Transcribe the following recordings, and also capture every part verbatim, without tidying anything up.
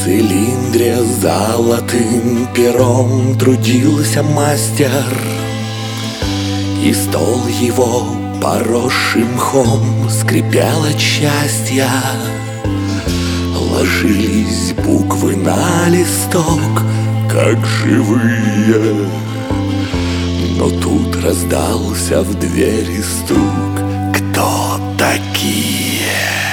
цилиндре золотым пером трудился мастер, и стол его, поросший мхом, скрипел от счастья. Ложились буквы на листок, как живые. Но тут раздался в двери стук. Кто такие?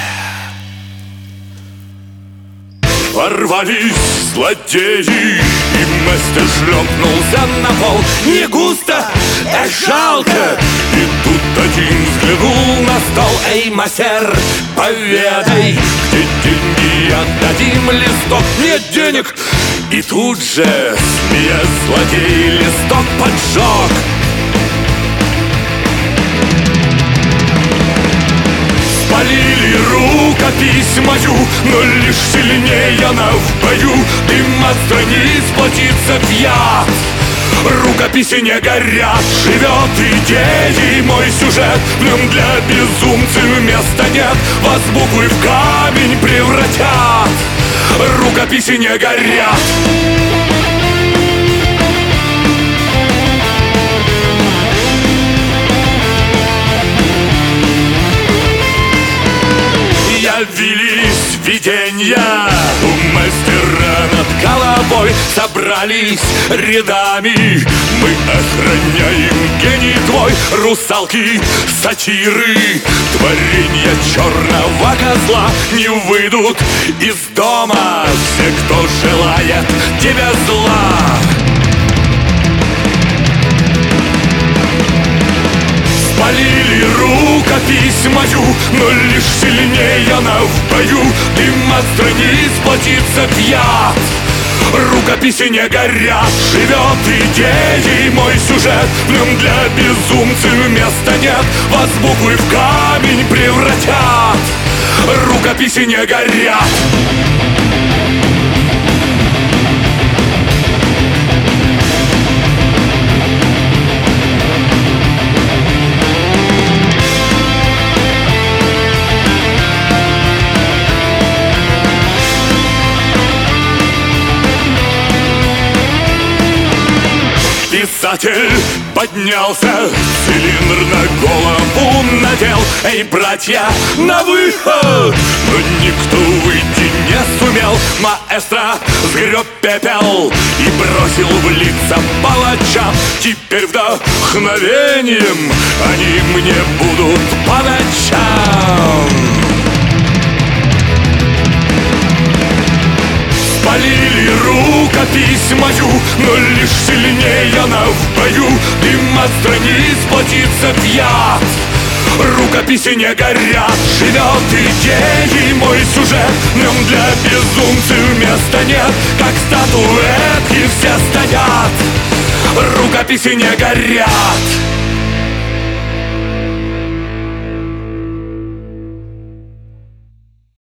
Ворвались злодеи, и мастер шлепнулся на пол. Не густо, а жалко. И тут один взглянул на стол. Эй, мастер, поведай, где деньги, отдадим листок. Нет денег. И тут же, смеясь, злодей листок поджег. Спалили рукопись мою, но лишь сильнее она в бою. Дым от страниц плотится в яд, рукописи не горят. Живет идеей мой сюжет, в нем для безумцев места нет. Вас буквы в камень превратят, рукописи не горят. Явились виденья у мастера над головой. Собрались рядами, мы охраняем гений твой. Русалки, сатиры, творенья черного козла не выйдут из дома все, кто желает тебе зла. Спалили рукопись мою, но лишь сильнее она в бою. Дым от страниц плотится в яд, рукописи не горят. Живет идеей мой сюжет, в нем для безумцев места нет. Вас буквы в камень превратят, рукописи не горят. Писатель поднялся, цилиндр на голову надел. Эй, братья, на выход! Но никто выйти не сумел. Маэстро сгреб пепел и бросил в лица палачам. Теперь вдохновением они мне будут по ночам. Спалили рукопись мою, но лишь сильнее она в бою. Дым от страниц плотится в яд, рукописи не горят. Живет идеей мой сюжет, в нем для безумцев места нет. Как статуэтки все стоят, рукописи не горят.